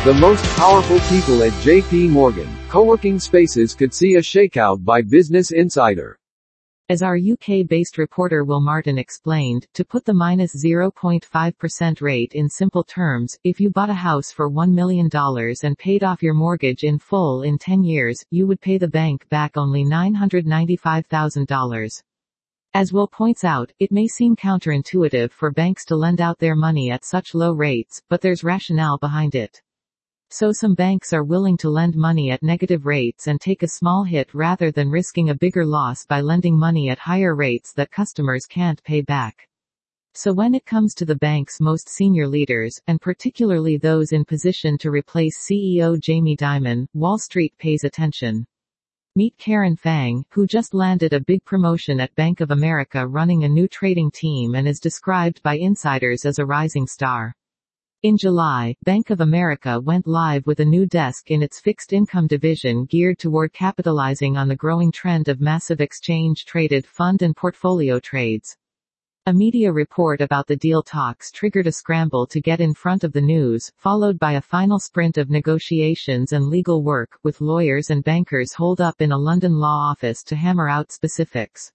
The most powerful people at JP Morgan co-working spaces could see a shakeout by Business Insider. As our UK-based reporter Will Martin explained, to put the -0.5% rate in simple terms, if you bought a house for $1 million and paid off your mortgage in full in 10 years, you would pay the bank back only $995,000. As Will points out, it may seem counterintuitive for banks to lend out their money at such low rates, but there's rationale behind it. So some banks are willing to lend money at negative rates and take a small hit rather than risking a bigger loss by lending money at higher rates that customers can't pay back. So when it comes to the bank's most senior leaders, and particularly those in position to replace CEO Jamie Dimon, Wall Street pays attention. Meet Karen Fang, who just landed a big promotion at Bank of America running a new trading team and is described by insiders as a rising star. In July, Bank of America went live with a new desk in its fixed income division geared toward capitalizing on the growing trend of massive exchange-traded fund and portfolio trades. A media report about the deal talks triggered a scramble to get in front of the news, followed by a final sprint of negotiations and legal work, with lawyers and bankers holed up in a London law office to hammer out specifics.